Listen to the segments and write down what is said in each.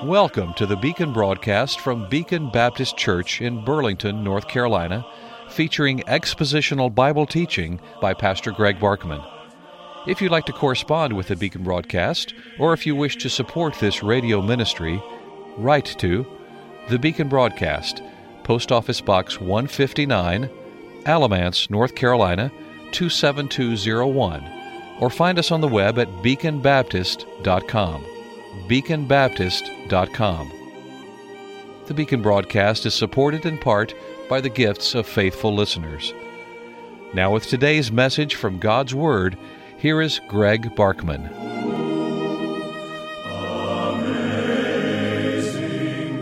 Welcome to the Beacon broadcast from Beacon Baptist Church in Burlington, North Carolina, featuring expositional Bible teaching by Pastor Greg Barkman. If you'd like to correspond with the Beacon broadcast, or if you wish to support this radio ministry, write to the Beacon Broadcast, Post Office Box 159, Alamance, North Carolina 27201, or find us on the web at beaconbaptist.com. beaconbaptist.com. The Beacon broadcast is supported in part by the gifts of faithful listeners. Now with today's message from God's Word, here is Greg Barkman. Amazing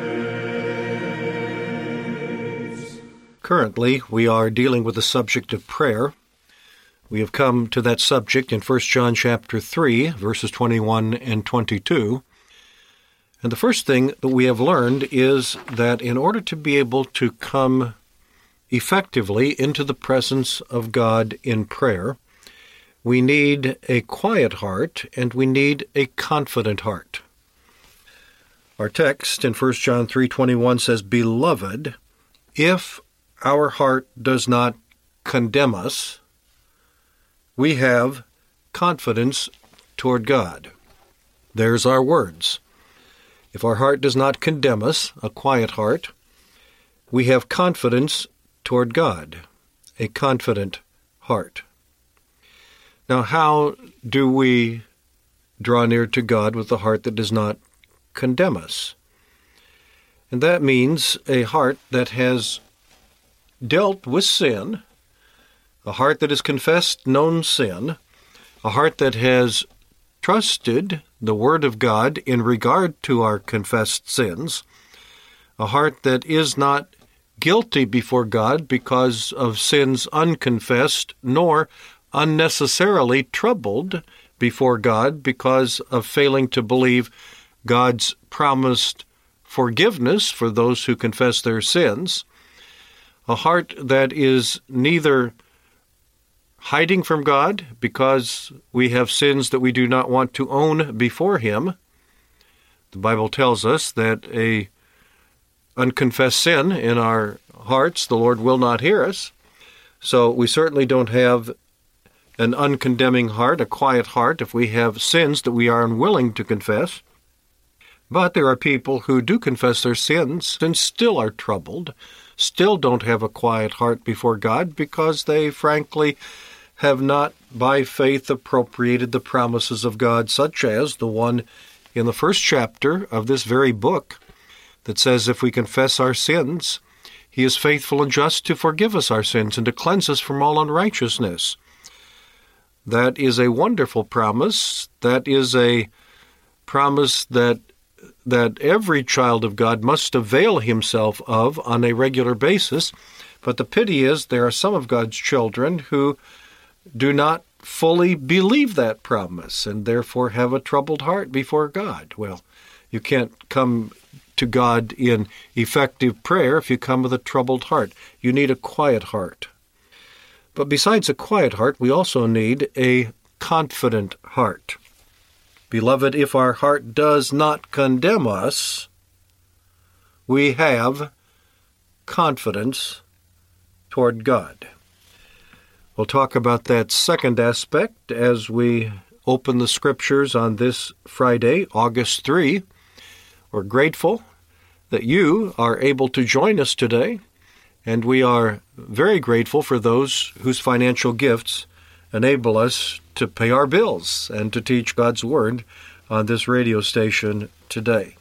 Grace. Currently, we are dealing with the subject of prayer. We have come to that subject in 1 John chapter 3, verses 21 and 22. And the first thing that we have learned is that in order to be able to come effectively into the presence of God in prayer, we need a quiet heart and we need a confident heart. Our text in 1 John 3:21 says, "Beloved, if our heart does not condemn us, we have confidence toward God." There's our words. If our heart does not condemn us, a quiet heart, we have confidence toward God, a confident heart. Now, how do we draw near to God with a heart that does not condemn us? And that means a heart that has dealt with sin, a heart that has confessed known sin, a heart that has trusted the Word of God in regard to our confessed sins, a heart that is not guilty before God because of sins unconfessed, nor unnecessarily troubled before God because of failing to believe God's promised forgiveness for those who confess their sins, a heart that is neither hiding from God because we have sins that we do not want to own before Him. The Bible tells us that a unconfessed sin in our hearts, the Lord will not hear us. So we certainly don't have an uncondemning heart, a quiet heart, if we have sins that we are unwilling to confess. But there are people who do confess their sins and still are troubled, still don't have a quiet heart before God because they frankly have not by faith appropriated the promises of God, such as the one in the first chapter of this very book that says if we confess our sins, He is faithful and just to forgive us our sins and to cleanse us from all unrighteousness. That is a wonderful promise. That is a promise that every child of God must avail himself of on a regular basis. But the pity is there are some of God's children who do not fully believe that promise and therefore have a troubled heart before God. Well, you can't come to God in effective prayer if you come with a troubled heart. You need a quiet heart. But besides a quiet heart, we also need a confident heart. Beloved, if our heart does not condemn us, we have confidence toward God. We'll talk about that second aspect as we open the Scriptures on this Friday, August 3. We're grateful that you are able to join us today, and we are very grateful for those whose financial gifts enable us to pay our bills and to teach God's Word on this radio station today.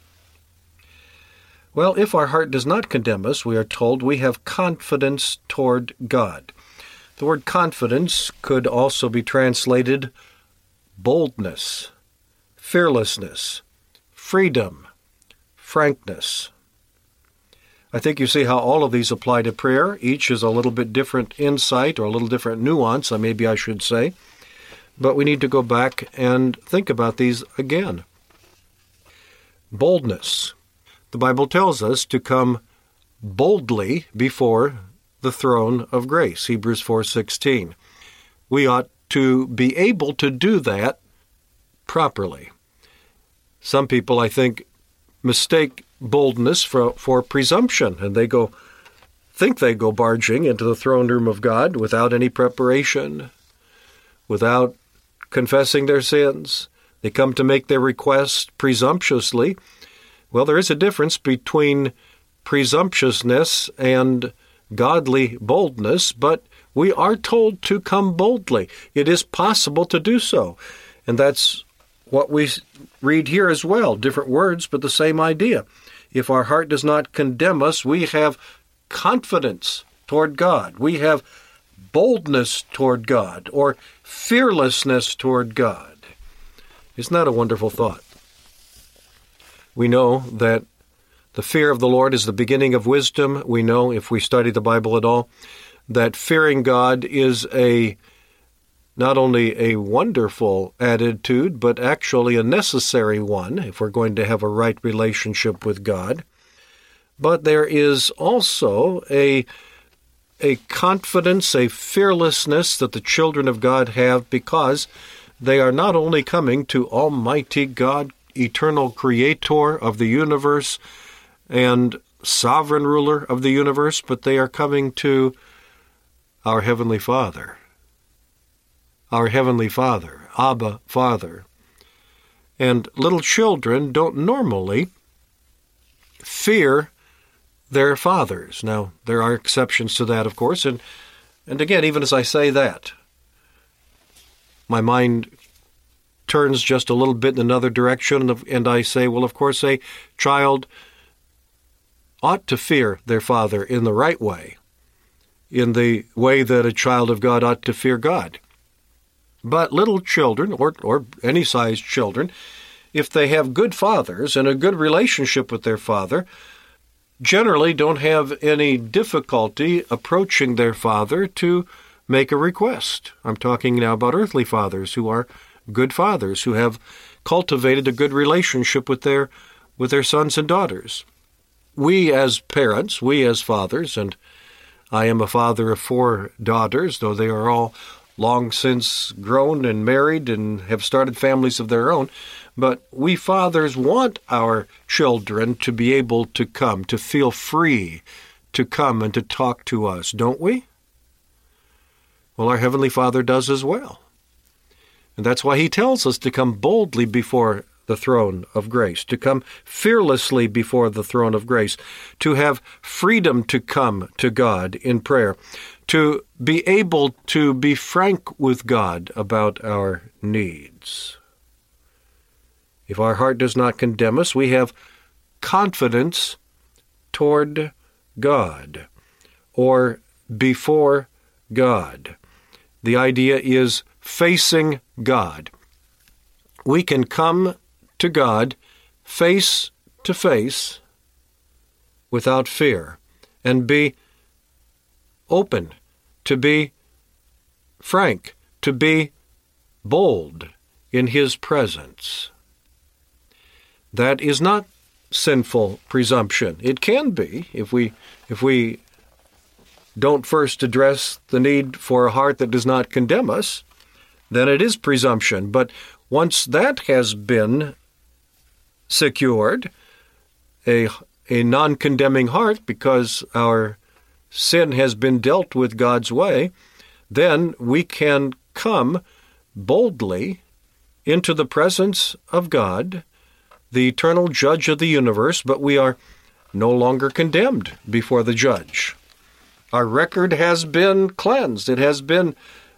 Well, if our heart does not condemn us, we are told we have confidence toward God. The word confidence could also be translated boldness, fearlessness, freedom, frankness. I think you see how all of these apply to prayer. Each is a little bit different insight or a little different nuance, maybe I should say. But we need to go back and think about these again. Boldness. The Bible tells us to come boldly before the throne of grace, Hebrews 4:16. We ought to be able to do that properly. Some people, I think, mistake boldness for presumption, and they think they go barging into the throne room of God without any preparation, without confessing their sins. They come to make their request presumptuously. Well, there is a difference between presumptuousness and godly boldness, but we are told to come boldly. It is possible to do so. And that's what we read here as well. Different words, but the same idea. If our heart does not condemn us, we have confidence toward God. We have boldness toward God, or fearlessness toward God. Isn't that a wonderful thought? We know that the fear of the Lord is the beginning of wisdom. We know, if we study the Bible at all, that fearing God is not only a wonderful attitude, but actually a necessary one if we're going to have a right relationship with God. But there is also a confidence, a fearlessness that the children of God have, because they are not only coming to Almighty God, eternal creator of the universe and sovereign ruler of the universe, but they are coming to our Heavenly Father. Our Heavenly Father, Abba, Father. And little children don't normally fear their fathers. Now, there are exceptions to that, of course, and again, even as I say that, my mind turns just a little bit in another direction, and I say, well, of course, a child ought to fear their father in the right way, in the way that a child of God ought to fear God. But little children, or any sized children, if they have good fathers and a good relationship with their father, generally don't have any difficulty approaching their father to make a request. I'm talking now about earthly fathers who are good fathers, who have cultivated a good relationship with their sons and daughters. We as parents, we as fathers, and I am a father of 4 daughters, though they are all long since grown and married and have started families of their own, but we fathers want our children to be able to come, to feel free to come and to talk to us, don't we? Well, our Heavenly Father does as well. And that's why He tells us to come boldly before the throne of grace, to come fearlessly before the throne of grace, to have freedom to come to God in prayer, to be able to be frank with God about our needs. If our heart does not condemn us, we have confidence toward God, or before God. The idea is facing God. We can come to God face to face without fear and be open, to be frank, to be bold in His presence. That is not sinful presumption. It can be if we don't first address the need for a heart that does not condemn us, then it is presumption. But once that has been secured, a non-condemning heart, because our sin has been dealt with God's way, then we can come boldly into the presence of God, the eternal judge of the universe, but we are no longer condemned before the judge. Our record has been cleansed. It has been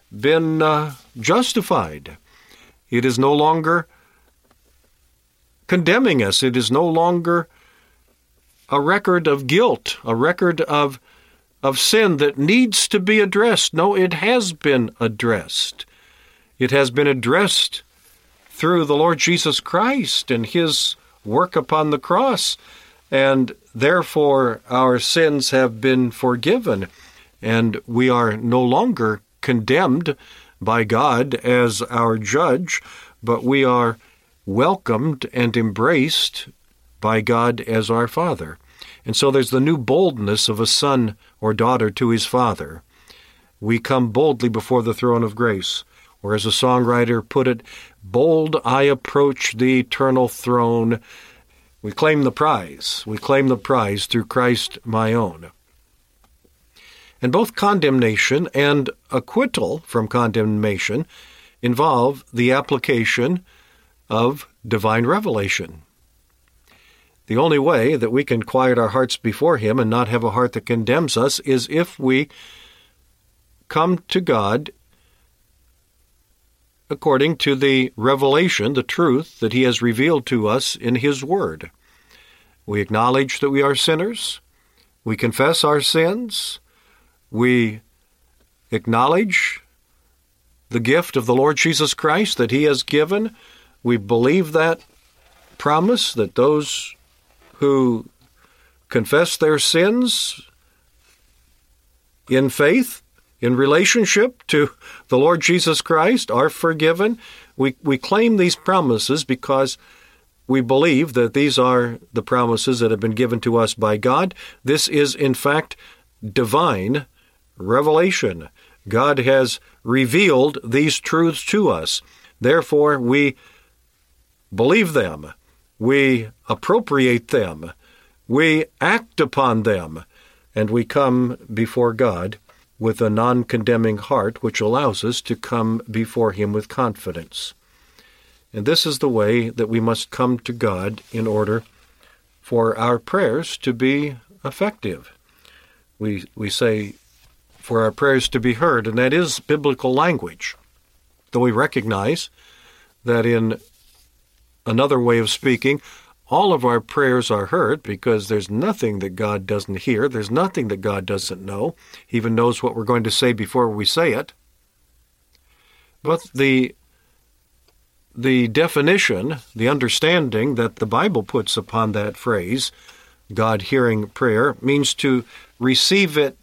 justified. It is no longer condemning us. It is no longer a record of guilt, a record of sin that needs to be addressed. No, it has been addressed. It has been addressed through the Lord Jesus Christ and His work upon the cross, and therefore our sins have been forgiven, and we are no longer condemned by God as our judge, but we are welcomed and embraced by God as our Father. And so there's the new boldness of a son or daughter to his father. We come boldly before the throne of grace, or as a songwriter put it, bold I approach the eternal throne, We claim the prize. We claim the prize through Christ my own. And both condemnation and acquittal from condemnation involve the application of divine revelation. The only way that we can quiet our hearts before Him and not have a heart that condemns us is if we come to God according to the revelation, the truth that He has revealed to us in His Word. We acknowledge that we are sinners. We confess our sins. We acknowledge the gift of the Lord Jesus Christ that He has given. We believe that promise that those who confess their sins in faith, in relationship to the Lord Jesus Christ, are forgiven. We claim these promises because we believe that these are the promises that have been given to us by God. This is, in fact, divine revelation. God has revealed these truths to us. Therefore, we believe them. We appropriate them. We act upon them. And we come before God with a non-condemning heart, which allows us to come before Him with confidence. And this is the way that we must come to God in order for our prayers to be effective. We say, for our prayers to be heard, and that is biblical language. Though we recognize that in another way of speaking, all of our prayers are heard because there's nothing that God doesn't hear. There's nothing that God doesn't know. He even knows what we're going to say before we say it. But the definition, the understanding that the Bible puts upon that phrase, God hearing prayer, means to receive it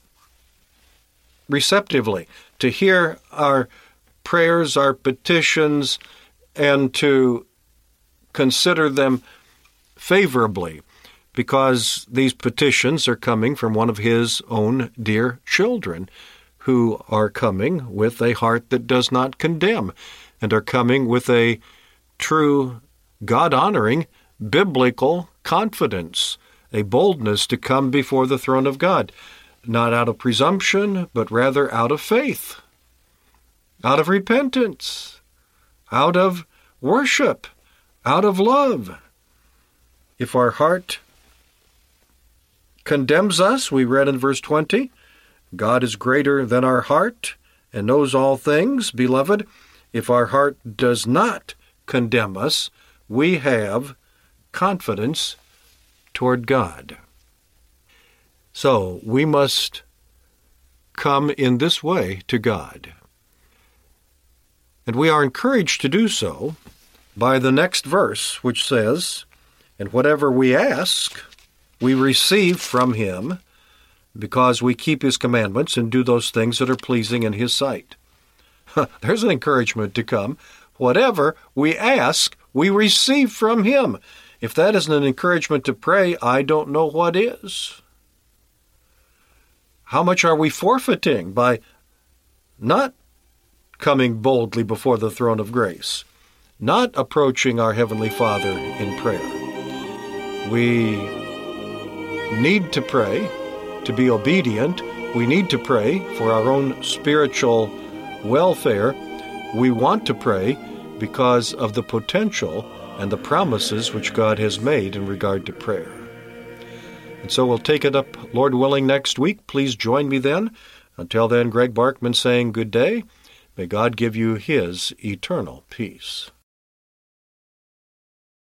receptively, to hear our prayers, our petitions, and to consider them favorably, because these petitions are coming from one of His own dear children who are coming with a heart that does not condemn and are coming with a true, God-honoring, biblical confidence, a boldness to come before the throne of God, not out of presumption, but rather out of faith, out of repentance, out of worship, out of love. If our heart condemns us, we read in verse 20, God is greater than our heart and knows all things. Beloved, if our heart does not condemn us, we have confidence toward God. So we must come in this way to God. And we are encouraged to do so by the next verse, which says, and whatever we ask, we receive from Him, because we keep His commandments and do those things that are pleasing in His sight. There's an encouragement to come. Whatever we ask, we receive from Him. If that isn't an encouragement to pray, I don't know what is. How much are we forfeiting by not coming boldly before the throne of grace, not approaching our Heavenly Father in prayer? We need to pray to be obedient. We need to pray for our own spiritual welfare. We want to pray because of the potential and the promises which God has made in regard to prayer. And so we'll take it up, Lord willing, next week. Please join me then. Until then, Greg Barkman saying good day. May God give you His eternal peace.